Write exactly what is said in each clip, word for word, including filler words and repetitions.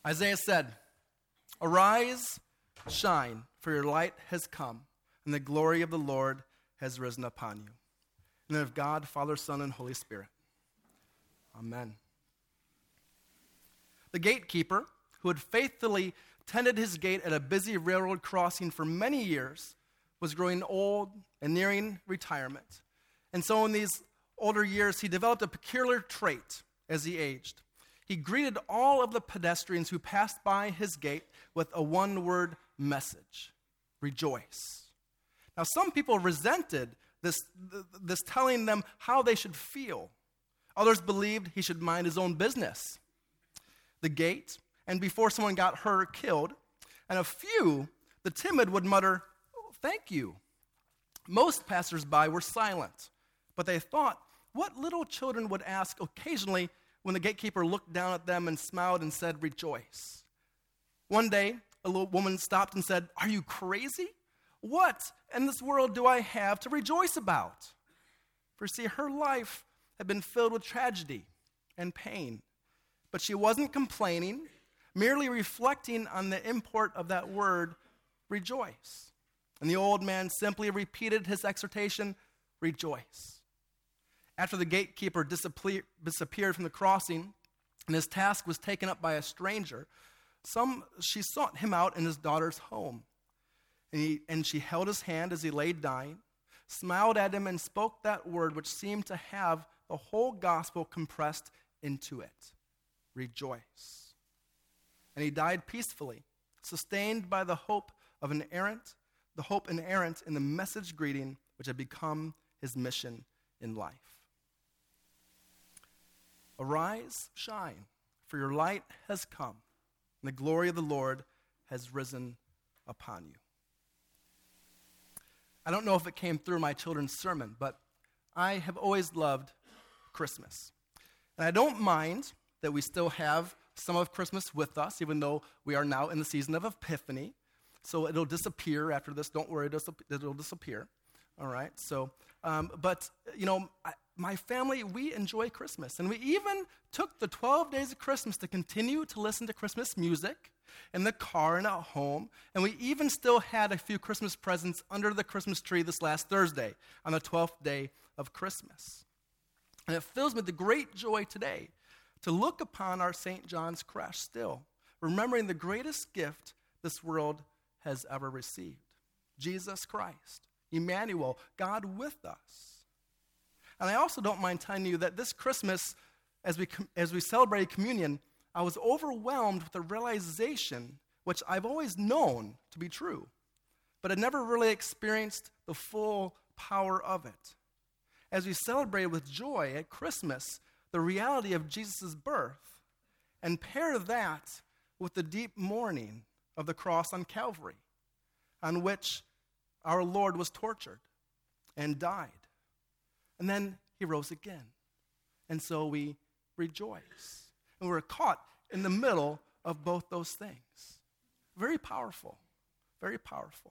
Isaiah said, "Arise, shine, for your light has come, and the glory of the Lord has risen upon you." In the name of God, Father, Son, and Holy Spirit. Amen. The gatekeeper, who had faithfully tended his gate at a busy railroad crossing for many years, was growing old and nearing retirement. And so in these older years, he developed a peculiar trait as he aged. He greeted all of the pedestrians who passed by his gate with a one-word message: rejoice. Now, some people resented this, this telling them how they should feel. Others believed he should mind his own business. The gate, and before someone got hurt or killed, and a few, the timid, would mutter, "Oh, thank you." Most passersby were silent, but they thought what little children would ask occasionally when the gatekeeper looked down at them and smiled and said, "Rejoice." One day, a little woman stopped and said, "Are you crazy? What in this world do I have to rejoice about?" For see, her life had been filled with tragedy and pain, but she wasn't complaining, merely reflecting on the import of that word, rejoice. And the old man simply repeated his exhortation, "Rejoice." After the gatekeeper disappeared from the crossing and his task was taken up by a stranger, some she sought him out in his daughter's home. And, he, and she held his hand as he lay dying, smiled at him, and spoke that word which seemed to have the whole gospel compressed into it: rejoice. And he died peacefully, sustained by the hope of an errant, the hope inerrant in the message greeting which had become his mission in life. Arise, shine, for your light has come, and the glory of the Lord has risen upon you. I don't know if it came through my children's sermon, but I have always loved Christmas. And I don't mind that we still have some of Christmas with us, even though we are now in the season of Epiphany. So it'll disappear after this. Don't worry, it'll disappear. All right? So, um, but, you know, I, my family, we enjoy Christmas. And we even took the twelve days of Christmas to continue to listen to Christmas music in the car and at home. And we even still had a few Christmas presents under the Christmas tree this last Thursday on the twelfth day of Christmas. And it fills me with great joy today to look upon our Saint John's creche still, remembering the greatest gift this world has ever received: Jesus Christ, Emmanuel, God with us. And I also don't mind telling you that this Christmas, as we as we celebrated communion, I was overwhelmed with the realization, which I've always known to be true, but had never really experienced the full power of it. As we celebrated with joy at Christmas the reality of Jesus' birth, and pair that with the deep mourning of the cross on Calvary, on which our Lord was tortured and died. And then he rose again. And so we rejoice. And we're caught in the middle of both those things. Very powerful. Very powerful.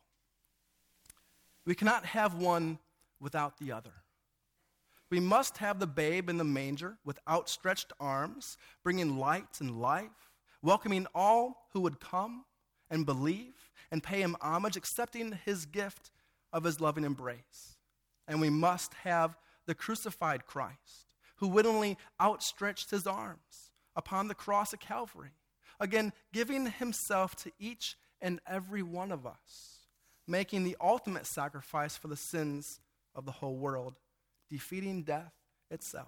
We cannot have one without the other. We must have the babe in the manger with outstretched arms, bringing light and life, welcoming all who would come and believe and pay him homage, accepting his gift of his loving embrace. And we must have the crucified Christ, who willingly outstretched his arms upon the cross of Calvary, again giving himself to each and every one of us, making the ultimate sacrifice for the sins of the whole world, defeating death itself.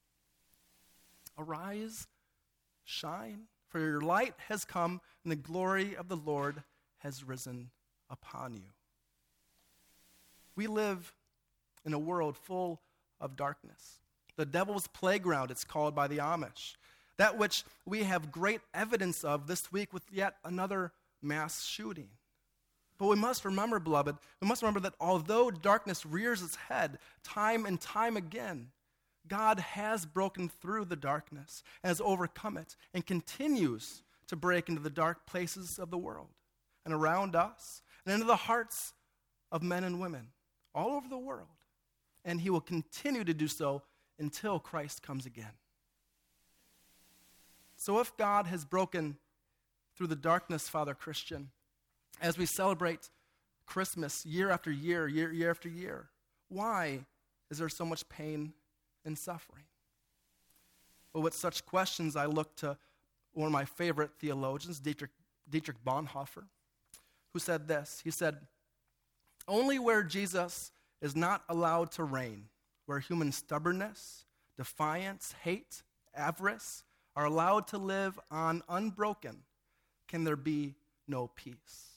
Arise, shine, for your light has come, and the glory of the Lord has risen upon you. We live in a world full of darkness. The devil's playground, it's called by the Amish. That which we have great evidence of this week with yet another mass shooting. But we must remember, beloved, we must remember that although darkness rears its head time and time again, God has broken through the darkness and has overcome it and continues to break into the dark places of the world and around us and into the hearts of men and women all over the world. And he will continue to do so until Christ comes again. So if God has broken through the darkness, Father Christian, as we celebrate Christmas year after year, year, year after year? Why is there so much pain and suffering? Well, with such questions, I look to one of my favorite theologians, Dietrich, Dietrich Bonhoeffer, who said this. He said, "Only where Jesus is not allowed to reign, where human stubbornness, defiance, hate, avarice are allowed to live on unbroken, can there be no peace.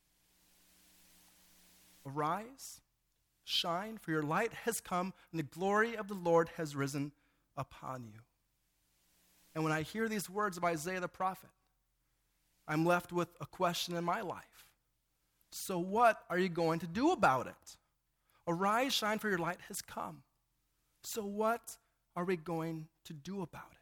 Arise, shine, for your light has come, and the glory of the Lord has risen upon you." And when I hear these words of Isaiah the prophet, I'm left with a question in my life. So what are you going to do about it? Arise, shine, for your light has come. So what are we going to do about it?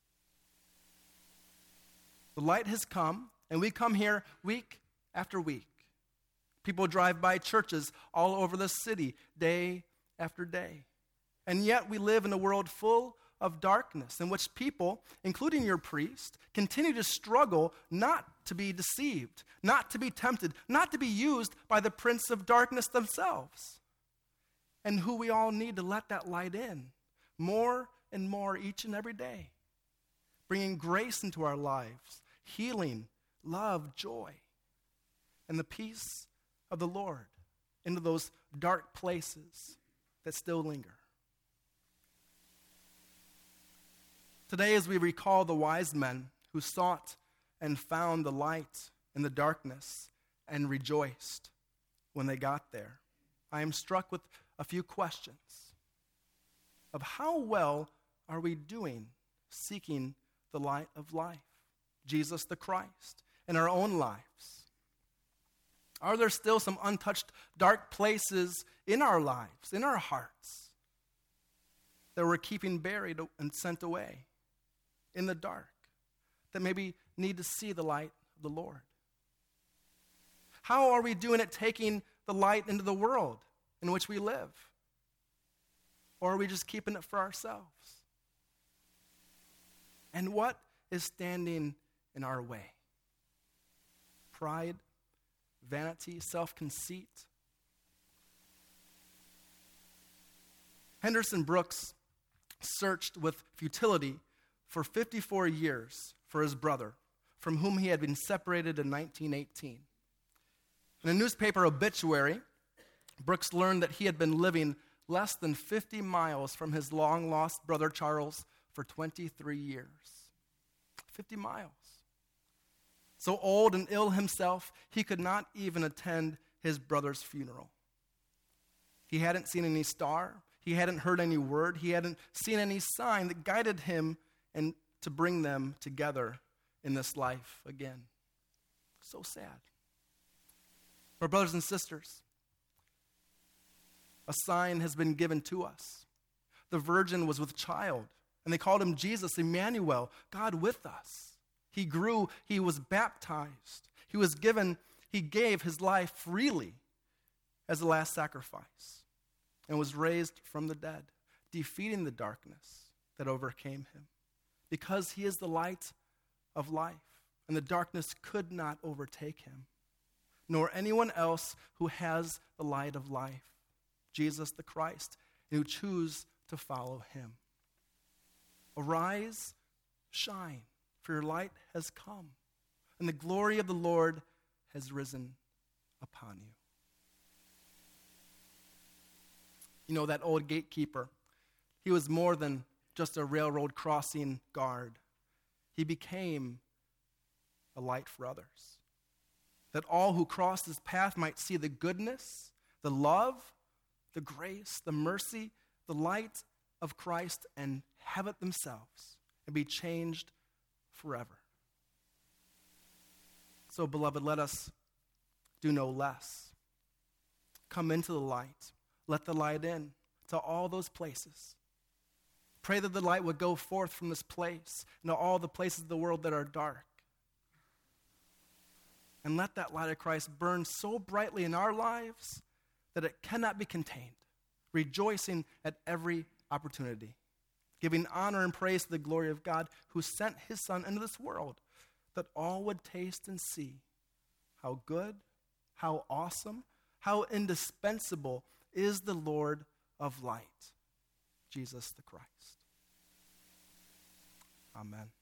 The light has come, and we come here week after week. People drive by churches all over the city day after day. And yet we live in a world full of darkness in which people, including your priest, continue to struggle not to be deceived, not to be tempted, not to be used by the prince of darkness themselves, and who we all need to let that light in more and more each and every day, bringing grace into our lives, healing, love, joy, and the peace of the Lord into those dark places that still linger. Today, as we recall the wise men who sought and found the light in the darkness and rejoiced when they got there, I am struck with a few questions of how well are we doing seeking the light of life, Jesus the Christ, in our own lives? Are there still some untouched dark places in our lives, in our hearts, that we're keeping buried and sent away in the dark, that maybe need to see the light of the Lord? How are we doing at taking the light into the world in which we live? Or are we just keeping it for ourselves? And what is standing in our way? Pride, vanity, self-conceit. Henderson Brooks searched with futility for fifty-four years for his brother, from whom he had been separated in nineteen eighteen. In a newspaper obituary, Brooks learned that he had been living less than fifty miles from his long-lost brother Charles for twenty-three years. fifty miles. So old and ill himself, he could not even attend his brother's funeral. He hadn't seen any star. He hadn't heard any word. He hadn't seen any sign that guided him and to bring them together in this life again. So sad. My brothers and sisters, a sign has been given to us. The virgin was with child, and they called him Jesus, Emmanuel, God with us. He grew, he was baptized. He was given, he gave his life freely as the last sacrifice and was raised from the dead, defeating the darkness that overcame him. Because he is the light of life, and the darkness could not overtake him, nor anyone else who has the light of life, Jesus the Christ, and who choose to follow him. Arise, shine, for your light has come, and the glory of the Lord has risen upon you. You know, that old gatekeeper, he was more than just a railroad crossing guard. He became a light for others, that all who crossed his path might see the goodness, the love, the grace, the mercy, the light of Christ, and have it themselves and be changed forever. So, beloved, let us do no less. Come into the light. Let the light in to all those places. Pray that the light would go forth from this place into all the places of the world that are dark. And let that light of Christ burn so brightly in our lives that it cannot be contained, rejoicing at every opportunity, giving honor and praise to the glory of God who sent his Son into this world, that all would taste and see how good, how awesome, how indispensable is the Lord of light, Jesus the Christ. Amen.